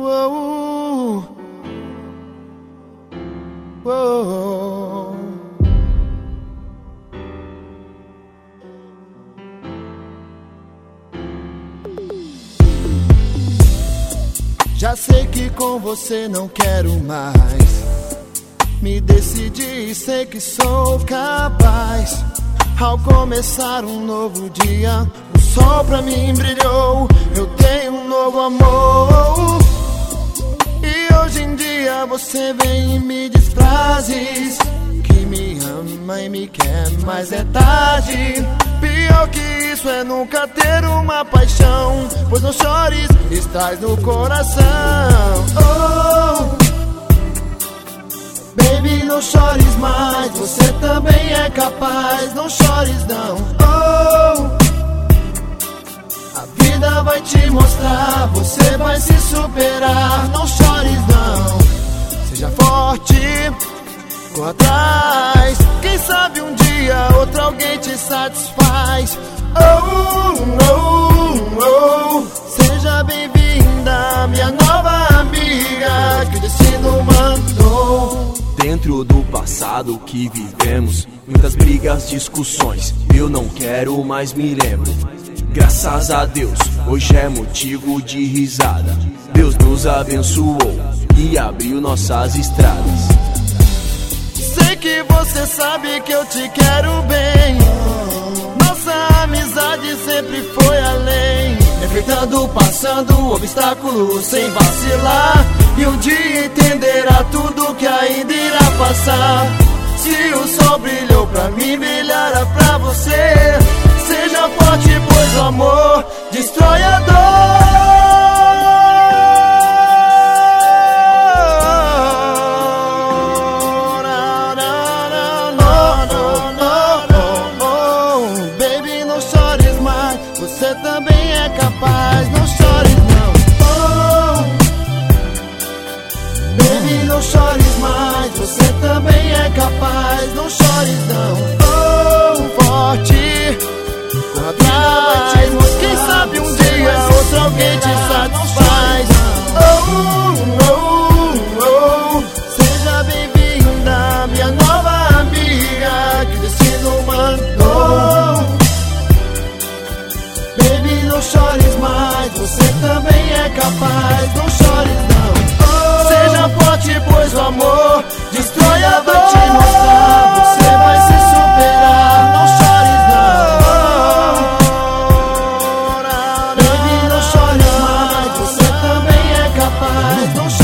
Uou, uou. Já sei que com você não quero mais. Me decidi e sei que sou capaz. Ao começar um novo dia, o sol pra mim brilhou. Eu tenho um novo amor. E hoje em dia você vem e me diz frases que me ama e me quer, mas é tarde. Pior que isso é nunca ter uma paixão, pois não chores, estás no coração. Oh, baby, não chores mais, você também é capaz. Não chores não. Oh, a vida vai te mostrar, você vai se superar. Não chores não, seja forte, corra atrás. Quem sabe um dia outro alguém te satisfaz. Oh, oh, oh. Seja bem-vinda, minha nova amiga, que o destino mandou. Dentro do passado que vivemos, muitas brigas, discussões, eu não quero mais me lembro. Graças a Deus, hoje é motivo de risada. Deus nos abençoou e abriu nossas estradas. Sei que você sabe que eu te quero bem. Nossa amizade sempre foi além, enfrentando, passando obstáculos sem vacilar. E um dia entenderá tudo que ainda irá passar. Se o sol brilhou pra mim, brilhará pra você. Seja forte, pois o amor destrói a dor. Baby, não chores mais, você também é capaz. Não chores não. Oh, baby, não chores mais, você também é capaz. Não chores não. Oh, forte, corra atrás. Quem sabe um dia outro alguém te satisfaz. Oh, oh, oh. Seja bem-vinda, minha nova amiga, que o destino mandou. Baby, não chores mais, você também é capaz. Não chores não. Oh, seja forte, pois o amor destrói a dor. Vai te mostrar, você vai se superar. Não chores não. Baby, não chores mais, você também é capaz. Não chores.